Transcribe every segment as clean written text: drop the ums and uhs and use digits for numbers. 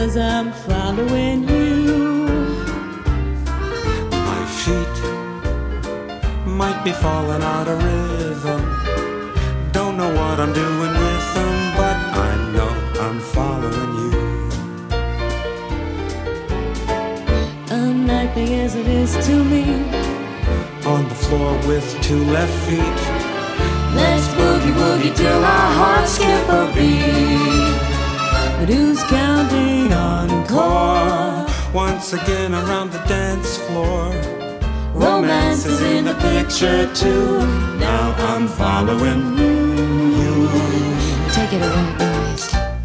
'cause I'm following you. My feet might be falling out of rhythm. Don't know what I'm doing with them, but I know I'm following you. Unlikely as it is to me, On the floor with two left feet, let's boogie woogie till our hearts skip a beat. But who's counting encore? once again around the dance floor. Romance is in the picture too. Now I'm following you. Take it away, boys.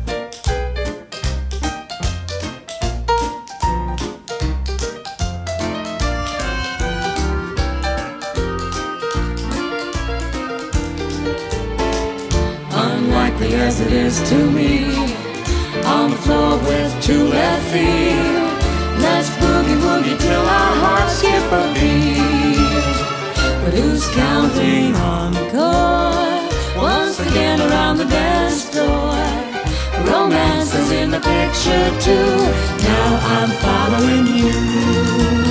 Unlikely as it is to me, on the floor with two left feet, let's boogie woogie till our hearts skip a beat. But who's counting encore? Once again around the dance floor. Romance is in the picture too. Now I'm following you.